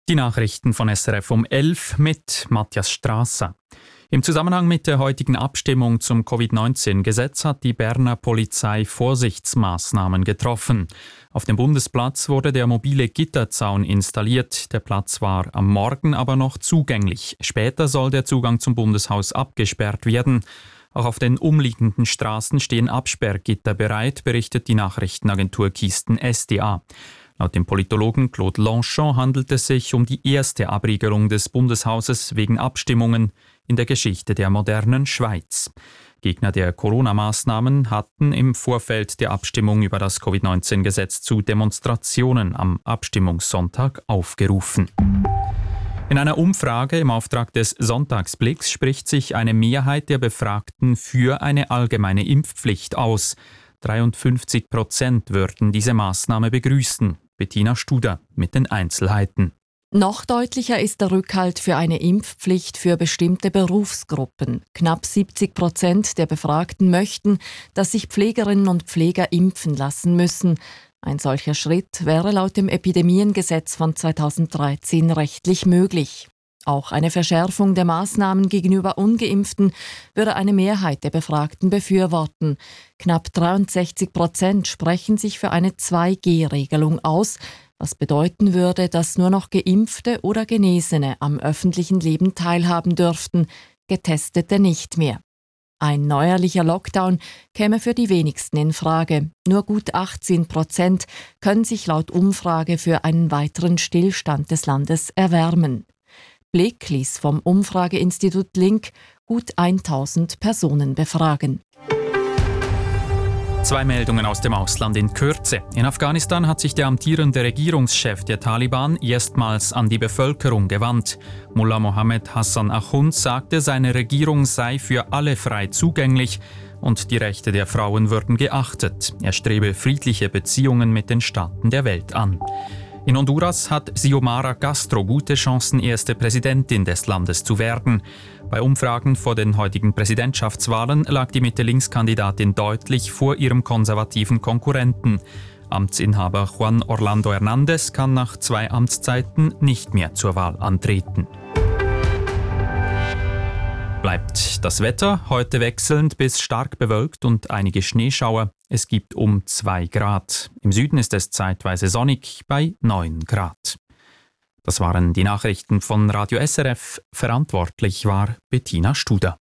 Die Nachrichten von SRF um 11 mit Matthias Strasser. Im Zusammenhang mit der heutigen Abstimmung zum Covid-19-Gesetz hat die Berner Polizei Vorsichtsmaßnahmen getroffen. Auf dem Bundesplatz wurde der mobile Gitterzaun installiert. Der Platz war am Morgen aber noch zugänglich. Später soll der Zugang zum Bundeshaus abgesperrt werden. Auch auf den umliegenden Straßen stehen Absperrgitter bereit, berichtet die Nachrichtenagentur Kisten SDA. Laut dem Politologen Claude Lanchon handelt es sich um die erste Abriegelung des Bundeshauses wegen Abstimmungen in der Geschichte der modernen Schweiz. Gegner der Corona-Maßnahmen hatten im Vorfeld der Abstimmung über das Covid-19-Gesetz zu Demonstrationen am Abstimmungssonntag aufgerufen. In einer Umfrage im Auftrag des Sonntagsblicks spricht sich eine Mehrheit der Befragten für eine allgemeine Impfpflicht aus. 53% würden diese Maßnahme begrüßen. Bettina Studer mit den Einzelheiten. Noch deutlicher ist der Rückhalt für eine Impfpflicht für bestimmte Berufsgruppen. Knapp 70% der Befragten möchten, dass sich Pflegerinnen und Pfleger impfen lassen müssen. Ein solcher Schritt wäre laut dem Epidemiengesetz von 2013 rechtlich möglich. Auch eine Verschärfung der Maßnahmen gegenüber Ungeimpften würde eine Mehrheit der Befragten befürworten. Knapp 63% sprechen sich für eine 2G-Regelung aus, was bedeuten würde, dass nur noch Geimpfte oder Genesene am öffentlichen Leben teilhaben dürften, Getestete nicht mehr. Ein neuerlicher Lockdown käme für die wenigsten in Frage. Nur gut 18% können sich laut Umfrage für einen weiteren Stillstand des Landes erwärmen. Blick ließ vom Umfrageinstitut Link gut 1000 Personen befragen. 2 Meldungen aus dem Ausland in Kürze. In Afghanistan hat sich der amtierende Regierungschef der Taliban erstmals an die Bevölkerung gewandt. Mullah Mohammed Hassan Akhund sagte, seine Regierung sei für alle frei zugänglich und die Rechte der Frauen würden geachtet. Er strebe friedliche Beziehungen mit den Staaten der Welt an. In Honduras hat Xiomara Castro gute Chancen, erste Präsidentin des Landes zu werden. Bei Umfragen vor den heutigen Präsidentschaftswahlen lag die Mitte-Links-Kandidatin deutlich vor ihrem konservativen Konkurrenten. Amtsinhaber Juan Orlando Hernández kann nach 2 Amtszeiten nicht mehr zur Wahl antreten. Bleibt das Wetter heute wechselnd bis stark bewölkt und einige Schneeschauer. Es gibt um 2 Grad. Im Süden ist es zeitweise sonnig bei 9 Grad. Das waren die Nachrichten von Radio SRF. Verantwortlich war Bettina Studer.